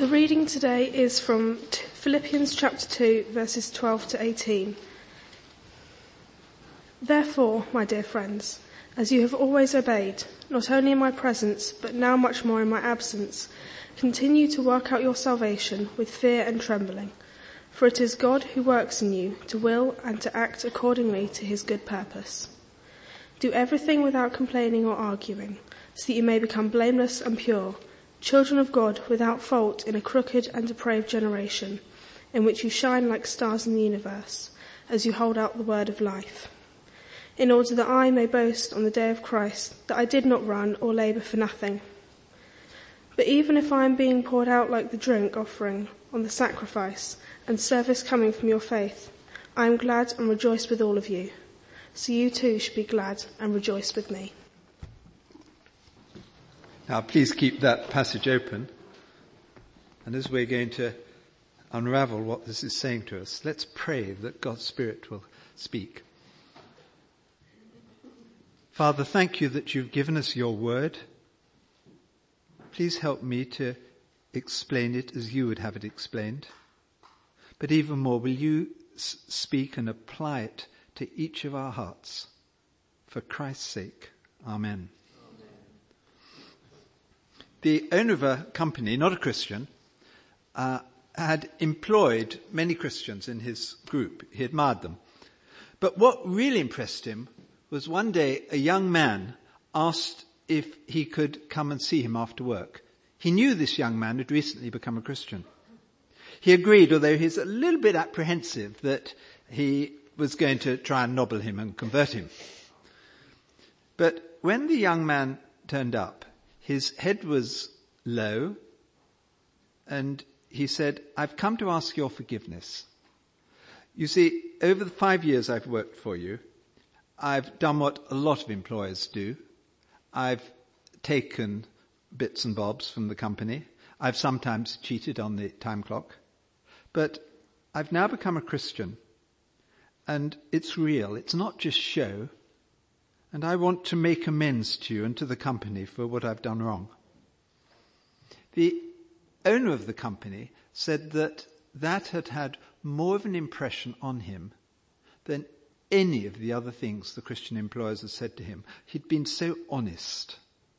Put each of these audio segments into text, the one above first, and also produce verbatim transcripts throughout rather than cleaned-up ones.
The reading today is from Philippians chapter two, verses twelve to eighteen. Therefore, my dear friends, as you have always obeyed, not only in my presence, but now much more in my absence, continue to work out your salvation with fear and trembling. For it is God who works in you to will and to act accordingly to his good purpose. Do everything without complaining or arguing, so that you may become blameless and pure, children of God without fault in a crooked and depraved generation, in which you shine like stars in the universe, as you hold out the word of life. In order that I may boast on the day of Christ that I did not run or labour for nothing. But even if I am being poured out like the drink offering on the sacrifice and service coming from your faith, I am glad and rejoice with all of you. So you too should be glad and rejoice with me. Now please keep that passage open. And as we're going to unravel what this is saying to us, let's pray that God's Spirit will speak. Father, thank you that you've given us your word. Please help me to explain it as you would have it explained. But even more, will you s- speak and apply it to each of our hearts? For Christ's sake. Amen. The owner of a company, not a Christian, uh, had employed many Christians in his group. He admired them. But what really impressed him was one day a young man asked if he could come and see him after work. He knew this young man had recently become a Christian. He agreed, although he's a little bit apprehensive that he was going to try and nobble him and convert him. But when the young man turned up, his head was low, and he said, I've come to ask your forgiveness. You see, over the five years I've worked for you, I've done what a lot of employers do. I've taken bits and bobs from the company. I've sometimes cheated on the time clock. But I've now become a Christian, and it's real. It's not just show. And I want to make amends to you and to the company for what I've done wrong. The owner of the company said that that had had more of an impression on him than any of the other things the Christian employers had said to him. He'd been so honest.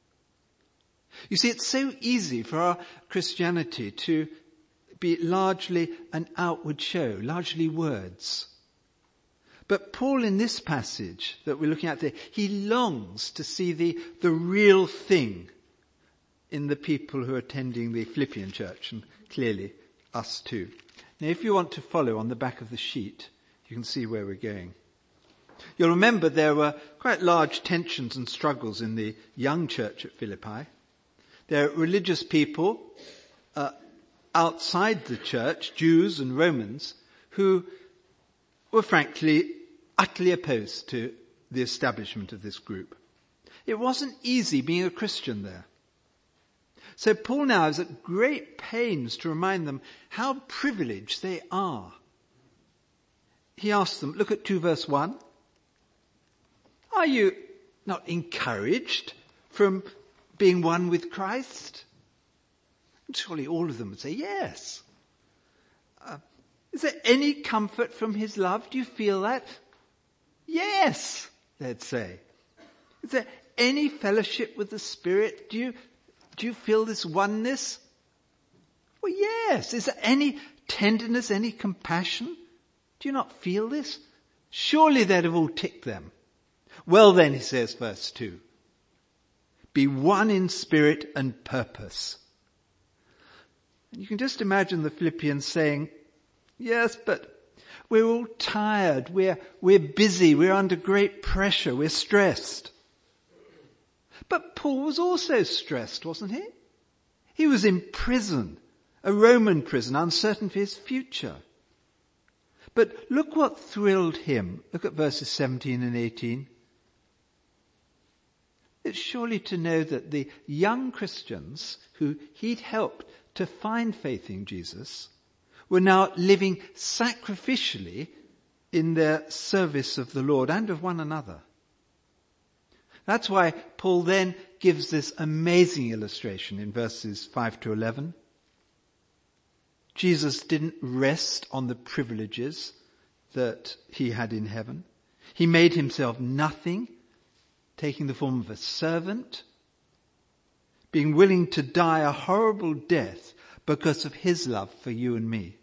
You see, it's so easy for our Christianity to be largely an outward show, largely words. But Paul, in this passage that we're looking at today, he longs to see the, the real thing in the people who are attending the Philippian church, and clearly us too. Now, if you want to follow on the back of the sheet, you can see where we're going. You'll remember there were quite large tensions and struggles in the young church at Philippi. There are religious people uh, outside the church, Jews and Romans, who were frankly utterly opposed to the establishment of this group. It wasn't easy being a Christian there. So Paul now is at great pains to remind them how privileged they are. He asks them, look at two verse one. Are you not encouraged from being one with Christ? And surely all of them would say yes. Uh, Is there any comfort from his love? Do you feel that? Yes, they'd say. Is there any fellowship with the Spirit? Do you, do you feel this oneness? Well, yes. Is there any tenderness, any compassion? Do you not feel this? Surely they'd have all ticked them. Well then, he says, verse two, be one in spirit and purpose. And you can just imagine the Philippians saying, yes, but we're all tired. We're, we're busy. We're under great pressure. We're stressed. But Paul was also stressed, wasn't he? He was in prison, a Roman prison, uncertain for his future. But look what thrilled him. Look at verses seventeen and eighteen. It's surely to know that the young Christians who he'd helped to find faith in Jesus were now living sacrificially in their service of the Lord and of one another. That's why Paul then gives this amazing illustration in verses five to eleven. Jesus didn't rest on the privileges that he had in heaven. He made himself nothing, taking the form of a servant, being willing to die a horrible death because of his love for you and me.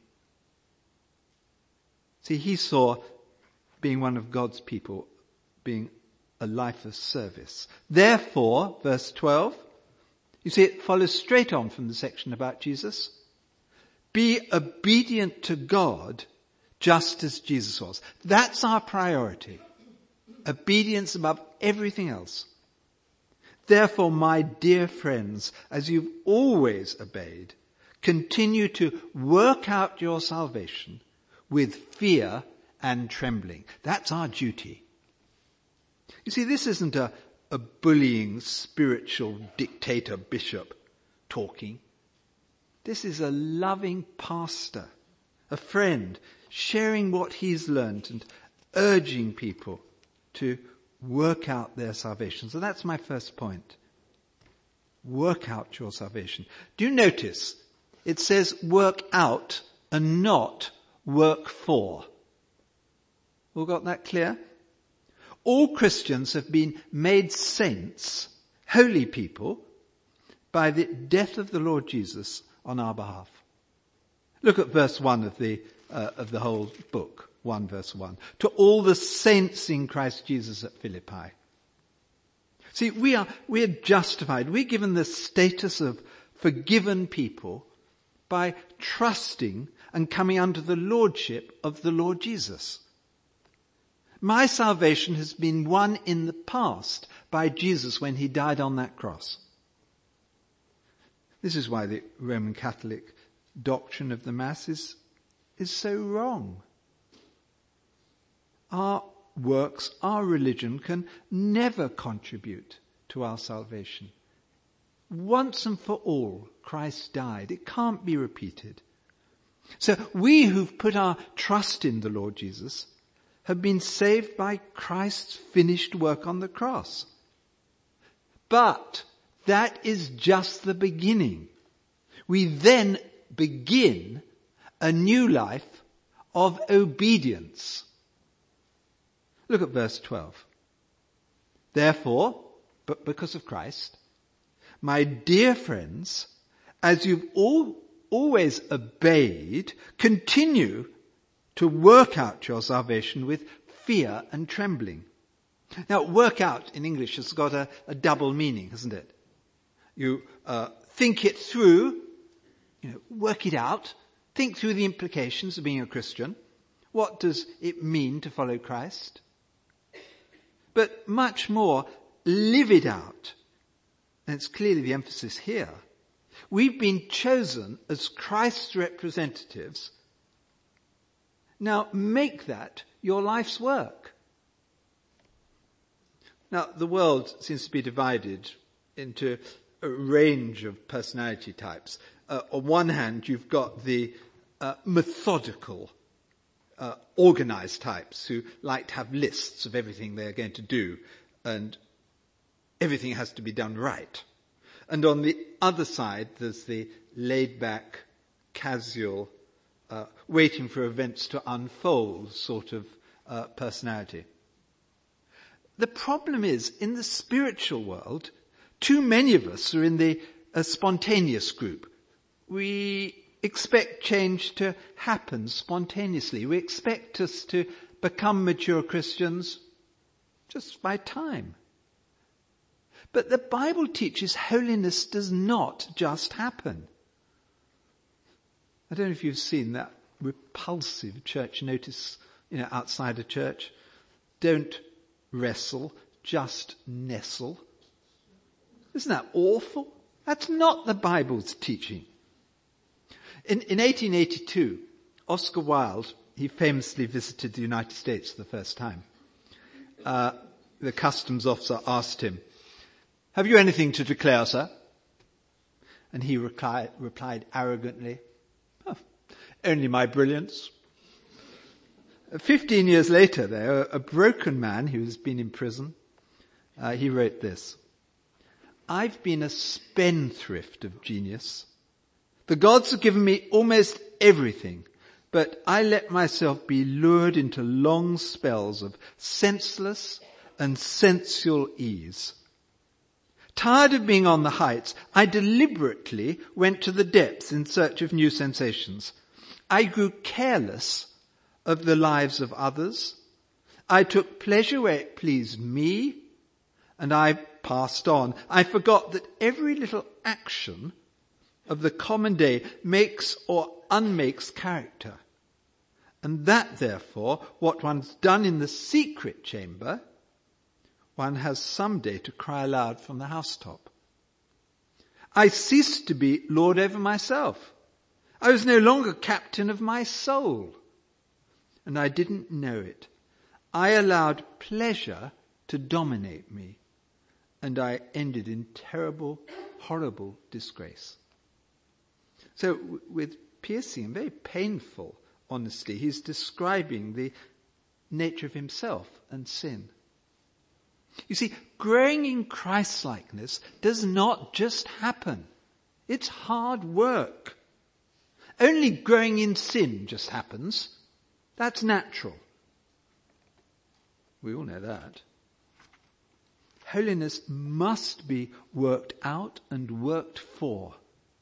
See, he saw being one of God's people being a life of service. Therefore, verse twelve, you see it follows straight on from the section about Jesus. Be obedient to God just as Jesus was. That's our priority. Obedience above everything else. Therefore, my dear friends, as you've always obeyed, continue to work out your salvation with fear and trembling. That's our duty. You see, this isn't a, a bullying spiritual dictator bishop talking. This is a loving pastor, a friend, sharing what he's learned and urging people to work out their salvation. So that's my first point. Work out your salvation. Do you notice it says work out and not work for? All got that clear? All Christians have been made saints, holy people, by the death of the Lord Jesus on our behalf. Look at verse one of the uh, of the whole book, one verse one. To all the saints in Christ Jesus at Philippi. See, we are we are justified. We're given the status of forgiven people by trusting and coming under the lordship of the Lord Jesus. My salvation has been won in the past by Jesus when he died on that cross. This is why the Roman Catholic doctrine of the Mass is, is so wrong. Our works, our religion can never contribute to our salvation. Once and for all, Christ died. It can't be repeated. So we who've put our trust in the Lord Jesus have been saved by Christ's finished work on the cross. But that is just the beginning. We then begin a new life of obedience. Look at verse twelve. Therefore, but because of Christ, my dear friends, as you've all always obeyed, continue to work out your salvation with fear and trembling. Now, work out in English has got a, a double meaning, hasn't it? You uh, think it through, you know, work it out, think through the implications of being a Christian. What does it mean to follow Christ? But much more, live it out. And it's clearly the emphasis here. We've been chosen as Christ's representatives. Now make that your life's work. Now the world seems to be divided into a range of personality types. Uh, on one hand, you've got the uh, methodical, uh, organized types who like to have lists of everything they're going to do, and everything has to be done right. And on the other side, there's the laid-back, casual, uh, waiting for events to unfold sort of uh, personality. The problem is, in the spiritual world, too many of us are in the uh, spontaneous group. We expect change to happen spontaneously. We expect us to become mature Christians just by time. But the Bible teaches holiness does not just happen. I don't know if you've seen that repulsive church notice, you know, outside a church. Don't wrestle, just nestle. Isn't that awful? That's not the Bible's teaching. In, in eighteen eighty-two, Oscar Wilde, he famously visited the United States for the first time. Uh, the customs officer asked him, "Have you anything to declare, sir?" And he replied, replied arrogantly, "Oh, only my brilliance." Fifteen years later, though, a broken man who's been in prison, uh, he wrote this: "I've been a spendthrift of genius, The gods have given me almost everything, but I let myself be lured into long spells of senseless and sensual ease. Tired of being on the heights, I deliberately went to the depths in search of new sensations. I grew careless of the lives of others. I took pleasure where it pleased me, and I passed on. I forgot that every little action of the common day makes or unmakes character, and that therefore what one's done in the secret chamber, one has someday to cry aloud from the housetop. I ceased to be Lord over myself. I was no longer captain of my soul, and I didn't know it. I allowed pleasure to dominate me, and I ended in terrible, horrible disgrace. So w- with piercing and very painful honesty, he's describing the nature of himself and sin. You see, growing in Christ-likeness does not just happen. It's hard work. Only growing in sin just happens. That's natural. We all know that. Holiness must be worked out and worked for.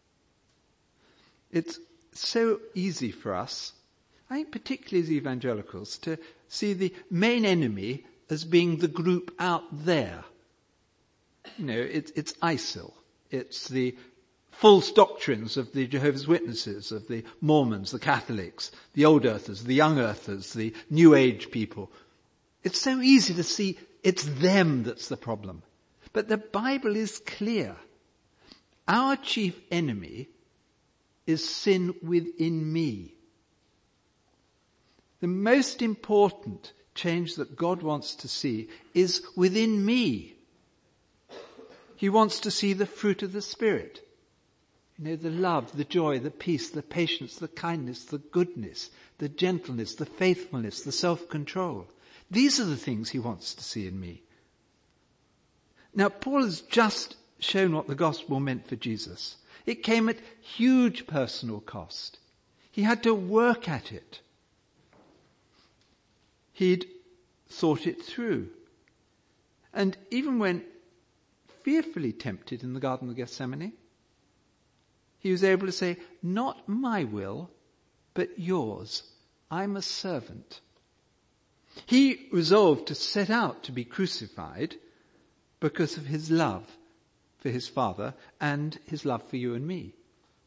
It's so easy for us, I think particularly as evangelicals, to see the main enemy as being the group out there. You know, it, it's ISIL. It's the false doctrines of the Jehovah's Witnesses, of the Mormons, the Catholics, the old earthers, the young earthers, the New Age people. It's so easy to see it's them that's the problem. But the Bible is clear. Our chief enemy is sin within me. The most important change that God wants to see is within me. He wants to see the fruit of the Spirit. You know, the love, the joy, the peace, the patience, the kindness, the goodness, the gentleness, the faithfulness, the self-control. These are the things he wants to see in me. Now, Paul has just shown what the gospel meant for Jesus. It came at huge personal cost. He had to work at it. He'd thought it through. And even when fearfully tempted in the Garden of Gethsemane, he was able to say, not my will, but yours. I'm a servant. He resolved to set out to be crucified because of his love for his Father and his love for you and me.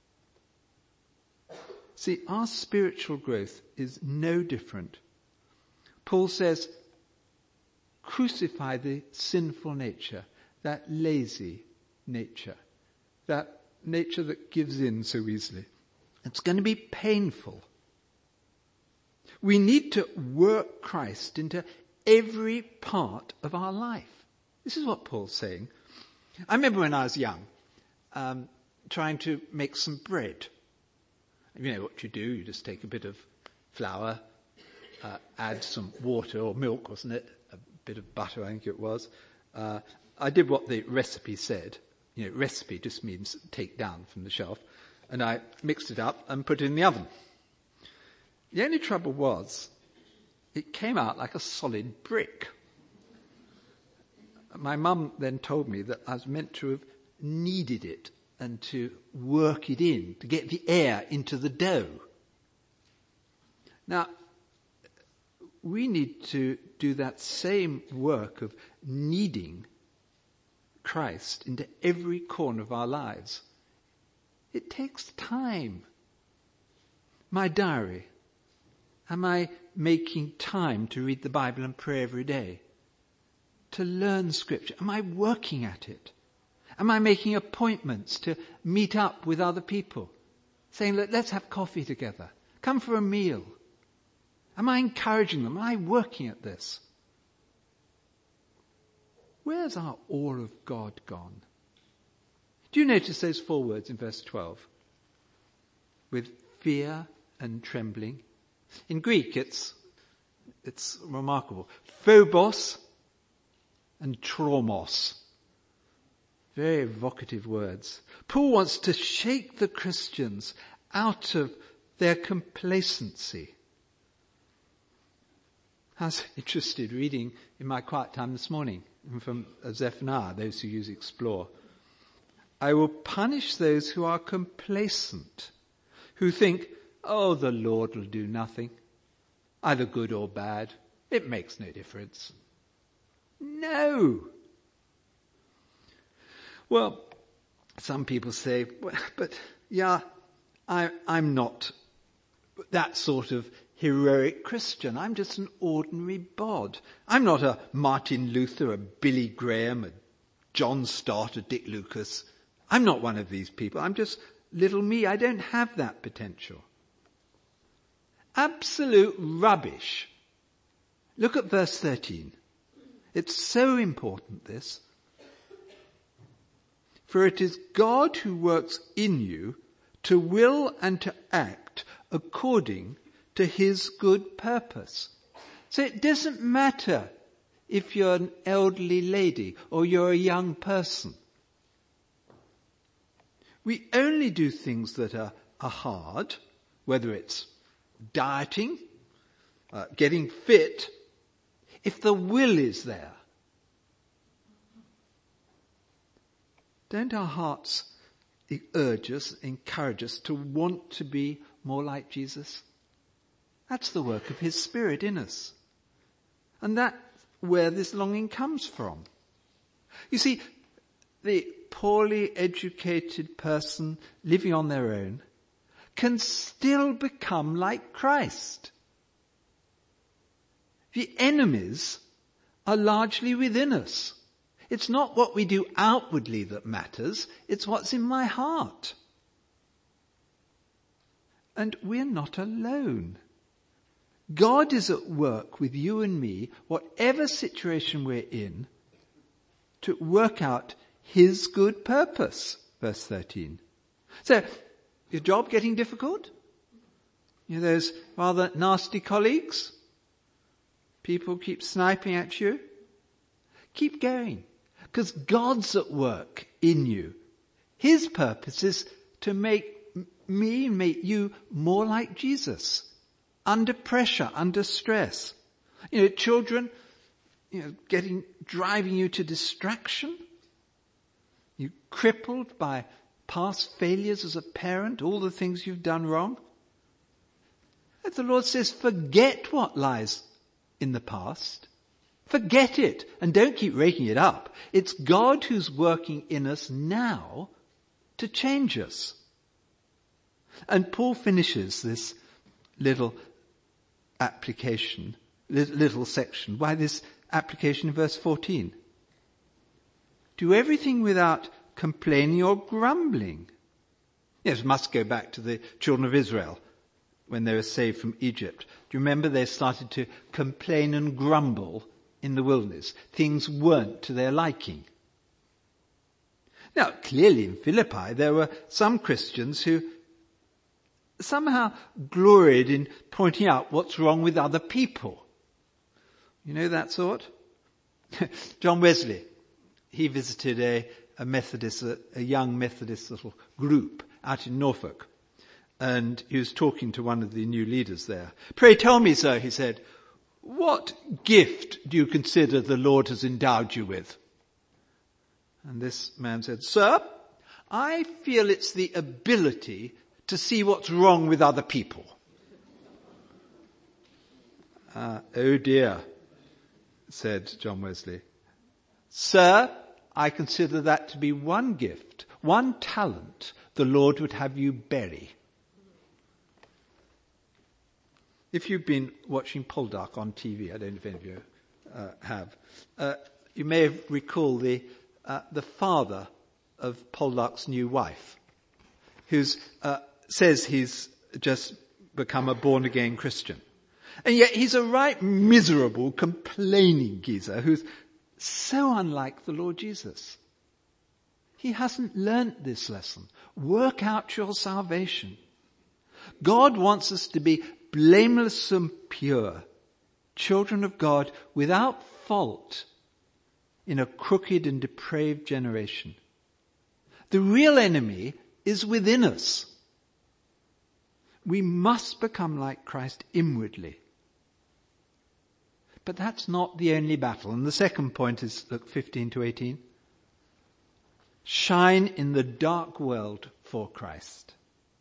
See, our spiritual growth is no different. Paul says, crucify the sinful nature, that lazy nature, that nature that gives in so easily. It's going to be painful. We need to work Christ into every part of our life. This is what Paul's saying. I remember when I was young, um, trying to make some bread. You know what you do, you just take a bit of flour, uh, add some water or milk, wasn't it? A bit of butter, I think it was. Uh, I did what the recipe said. You know, recipe just means take down from the shelf. And I mixed it up and put it in the oven. The only trouble was, it came out like a solid brick. My mum then told me that I was meant to have kneaded it and to work it in, to get the air into the dough. Now, we need to do that same work of kneading Christ into every corner of our lives. It takes time. My diary. Am I making time to read the Bible and pray every day? To learn Scripture? Am I working at it? Am I making appointments to meet up with other people? Saying, Look, let's have coffee together. Come for a meal. Am I encouraging them? Am I working at this? Where's our awe of God gone? Do you notice those four words in verse twelve? With fear and trembling. In Greek, it's, it's remarkable. Phobos and tromos. Very evocative words. Paul wants to shake the Christians out of their complacency. I was interested reading in my quiet time this morning from Zephaniah, those who use Explore. I will punish those who are complacent, who think, oh, the Lord will do nothing, either good or bad. It makes no difference. No. Well, some people say, well, but yeah, I, I'm not that sort of heroic Christian. I'm just an ordinary bod. I'm not a Martin Luther, a Billy Graham, a John Stott, a Dick Lucas. I'm not one of these people. I'm just little me. I don't have that potential. Absolute rubbish. Look at verse thirteen. It's so important, this. For it is God who works in you to will and to act according to his good purpose. So it doesn't matter if you're an elderly lady or you're a young person. We only do things that are, are hard, whether it's dieting, uh, getting fit, if the will is there. Don't our hearts urge us, encourage us to want to be more like Jesus? That's the work of his Spirit in us. And that's where this longing comes from. You see, the poorly educated person living on their own can still become like Christ. The enemies are largely within us. It's not what we do outwardly that matters, it's what's in my heart. And we're not alone. God is at work with you and me, whatever situation we're in, to work out his good purpose. Verse thirteen. So, your job getting difficult? You know, those rather nasty colleagues? People keep sniping at you? Keep going. Because God's at work in you. His purpose is to make me, make you more like Jesus. Under pressure, under stress. You know, children, you know, getting, driving you to distraction. You're crippled by past failures as a parent, all the things you've done wrong. And the Lord says, forget what lies in the past. Forget it and don't keep raking it up. It's God who's working in us now to change us. And Paul finishes this little application, little section, by this application in verse fourteen. Do everything without complaining or grumbling. Yes, must go back to the children of Israel when they were saved from Egypt. Do you remember they started to complain and grumble in the wilderness? Things weren't to their liking. Now, clearly in Philippi there were some Christians who somehow gloried in pointing out what's wrong with other people. You know that sort? John Wesley, he visited a, a Methodist, a, a young Methodist little group out in Norfolk. And he was talking to one of the new leaders there. Pray tell me, sir, he said, what gift do you consider the Lord has endowed you with? And this man said, sir, I feel it's the ability to see what's wrong with other people. Uh, oh dear, said John Wesley. Sir, I consider that to be one gift, one talent the Lord would have you bury. If you've been watching Poldark on T V, I don't know if any of you uh, have, uh, you may have recall the uh, the father of Poldark's new wife, who uh, says he's just become a born-again Christian. And yet he's a right miserable, complaining geezer who's so unlike the Lord Jesus. He hasn't learnt this lesson. Work out your salvation. God wants us to be blameless and pure, children of God without fault in a crooked and depraved generation. The real enemy is within us. We must become like Christ inwardly. But that's not the only battle. And the second point is, look, fifteen to eighteen. Shine in the dark world for Christ.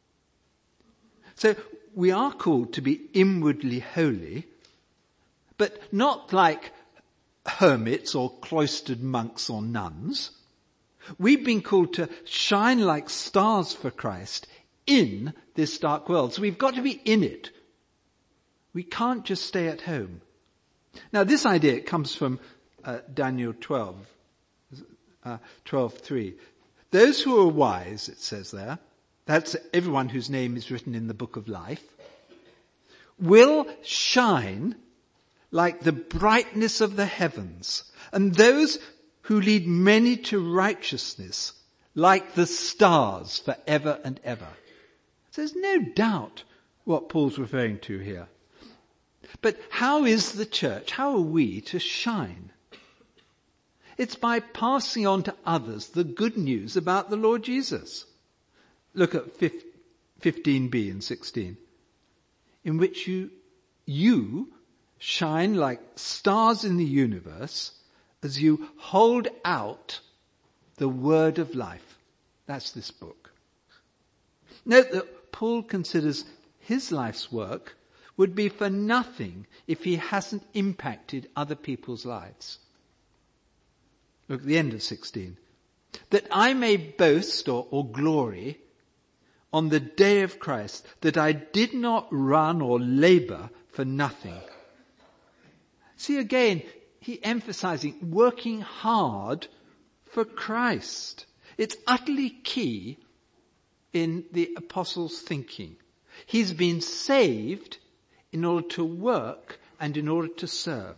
So we are called to be inwardly holy, but not like hermits or cloistered monks or nuns. We've been called to shine like stars for Christ in this dark world. So we've got to be in it. We can't just stay at home. Now this idea comes from uh, Daniel twelve, uh, twelve three. Those who are wise, it says there, that's everyone whose name is written in the book of life, will shine like the brightness of the heavens, and those who lead many to righteousness like the stars forever and ever. So there's no doubt what Paul's referring to here. But how is the church, how are we to shine? It's by passing on to others the good news about the Lord Jesus. Look at fifteen b and sixteen. In which you, you shine like stars in the universe as you hold out the word of life. That's this book. Note that Paul considers his life's work would be for nothing if he hasn't impacted other people's lives. Look at the end of sixteen. That I may boast or, or glory on the day of Christ, that I did not run or labor for nothing. See again, he emphasizing working hard for Christ. It's utterly key in the apostles' thinking. He's been saved in order to work and in order to serve.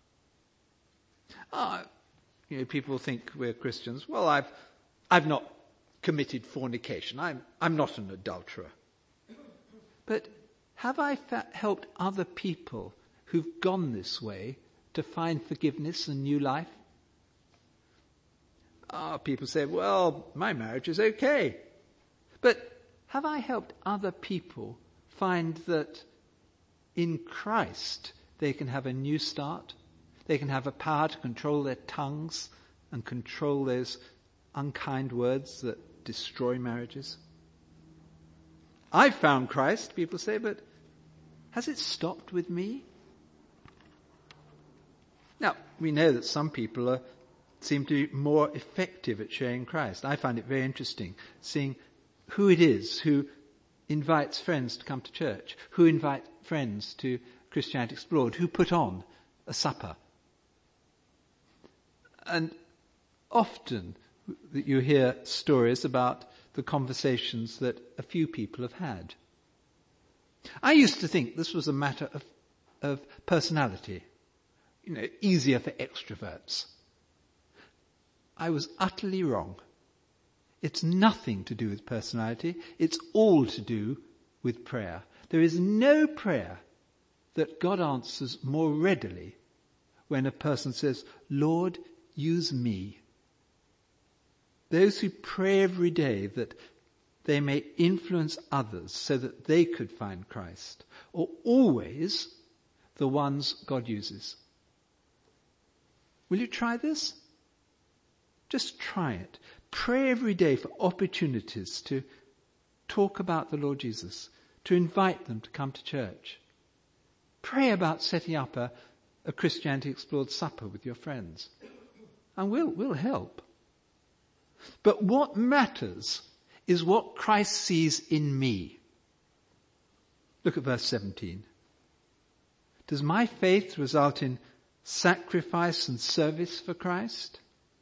Uh, you know, people think we're Christians. Well, I've, I've not committed fornication. I'm, I'm not an adulterer. But have I fa- helped other people who've gone this way to find forgiveness and new life? Ah, people say, well, my marriage is okay. But have I helped other people find that in Christ they can have a new start? They can have a power to control their tongues and control those unkind words that destroy marriages. I've found Christ, people say, but has it stopped with me? Now, we know that some people are, seem to be more effective at sharing Christ. I find it very interesting seeing who it is who invites friends to come to church, who invite friends to Christianity Explored, who put on a supper. And often that you hear stories about the conversations that a few people have had. I used to think this was a matter of, of personality, you know, easier for extroverts. I was utterly wrong. It's nothing to do with personality. It's all to do with prayer. There is no prayer that God answers more readily when a person says, Lord, use me. Those who pray every day that they may influence others so that they could find Christ are always the ones God uses. Will you try this? Just try it. Pray every day for opportunities to talk about the Lord Jesus, to invite them to come to church. Pray about setting up a, a Christianity Explored supper with your friends. And we'll, we'll help. But what matters is what Christ sees in me. Look at verse seventeen. Does my faith result in sacrifice and service for Christ?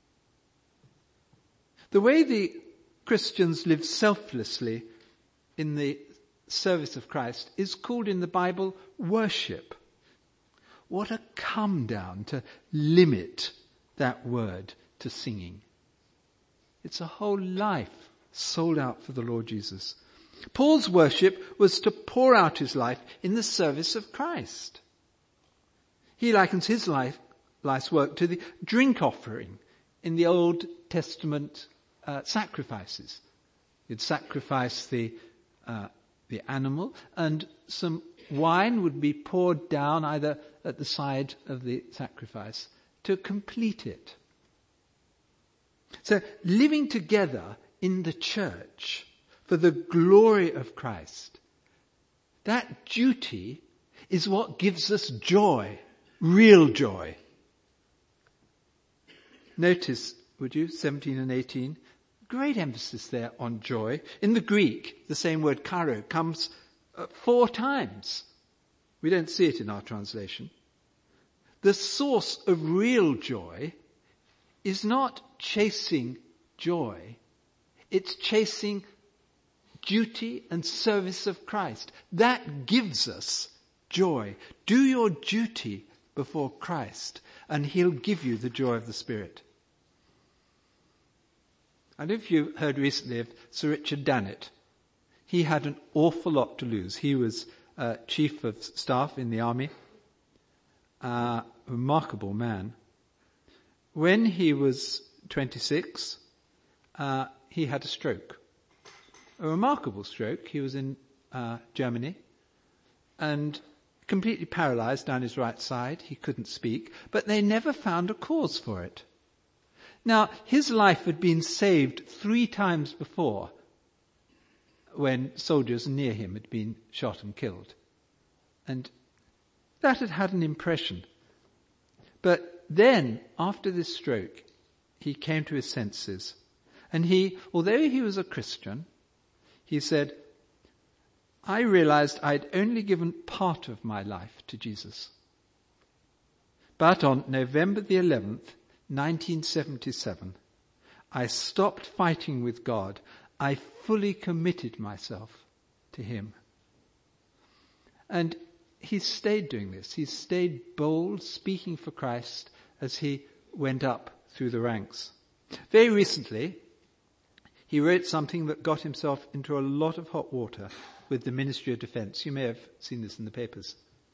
The way the Christians live selflessly in the service of Christ is called in the Bible worship. What a come down to limit that word to singing. It's a whole life sold out for the Lord Jesus. Paul's worship was to pour out his life in the service of Christ. He likens his life, life's work to the drink offering in the Old Testament uh, sacrifices. You'd sacrifice the uh, the animal, and some wine would be poured down either at the side of the sacrifice to complete it. So living together in the church for the glory of Christ, that duty is what gives us joy, real joy. Notice, would you, seventeen and eighteen, great emphasis there on joy. In the Greek, the same word karo comes uh, four times. We don't see it in our translation. The source of real joy is not chasing joy. It's chasing duty and service of Christ. That gives us joy. Do your duty before Christ, and he'll give you the joy of the Spirit. I don't know if you heard recently of Sir Richard Dannett. He had an awful lot to lose. He was uh, chief of staff in the army, a uh, remarkable man. When he was twenty-six, uh, he had a stroke. A remarkable stroke. He was in uh, Germany and completely paralyzed down his right side. He couldn't speak, but they never found a cause for it. Now, his life had been saved three times before when soldiers near him had been shot and killed. And that had had an impression. But then, after this stroke, he came to his senses. And he, although he was a Christian, he said, I realized I'd only given part of my life to Jesus. But on November the eleventh, nineteen seventy-seven, I stopped fighting with God. I fully committed myself to him. And he stayed doing this. He stayed bold, speaking for Christ as he went up through the ranks. Very recently, he wrote something that got himself into a lot of hot water with the Ministry of Defence. You may have seen this in the papers.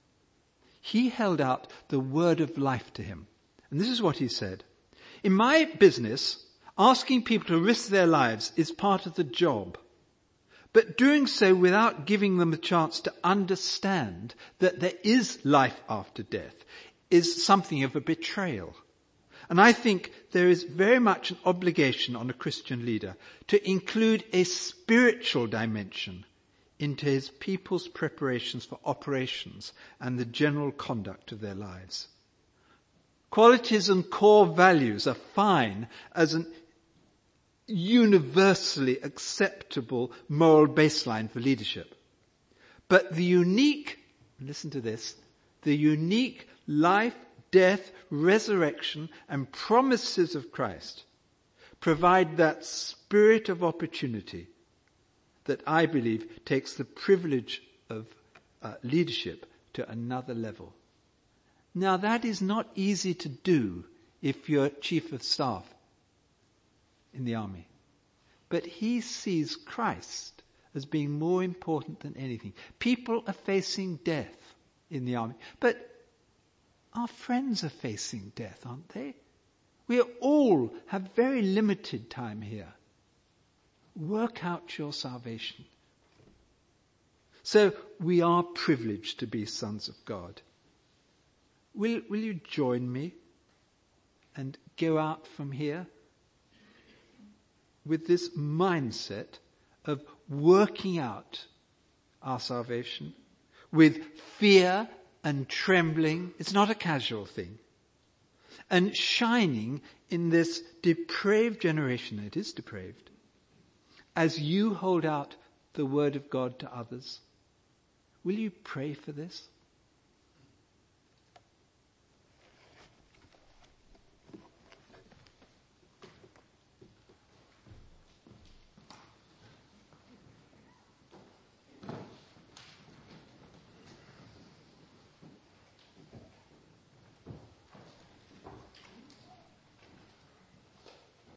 He held out the word of life to him. And this is what he said. In my business, asking people to risk their lives is part of the job. But doing so without giving them a chance to understand that there is life after death is something of a betrayal. And I think there is very much an obligation on a Christian leader to include a spiritual dimension into his people's preparations for operations and the general conduct of their lives. Qualities and core values are fine as an universally acceptable moral baseline for leadership. But the unique, listen to this, the unique life, death, resurrection, and promises of Christ provide that spirit of opportunity that I believe takes the privilege of uh, leadership to another level. Now that is not easy to do if you're chief of staff in the army. But he sees Christ as being more important than anything. People are facing death in the army. But our friends are facing death, aren't they? We all have very limited time here. Work out your salvation. So we are privileged to be sons of God. Will, will you join me and go out from here with this mindset of working out our salvation with fear and trembling? It's not a casual thing. And shining in this depraved generation, it is depraved, as you hold out the word of God to others. Will you pray for this?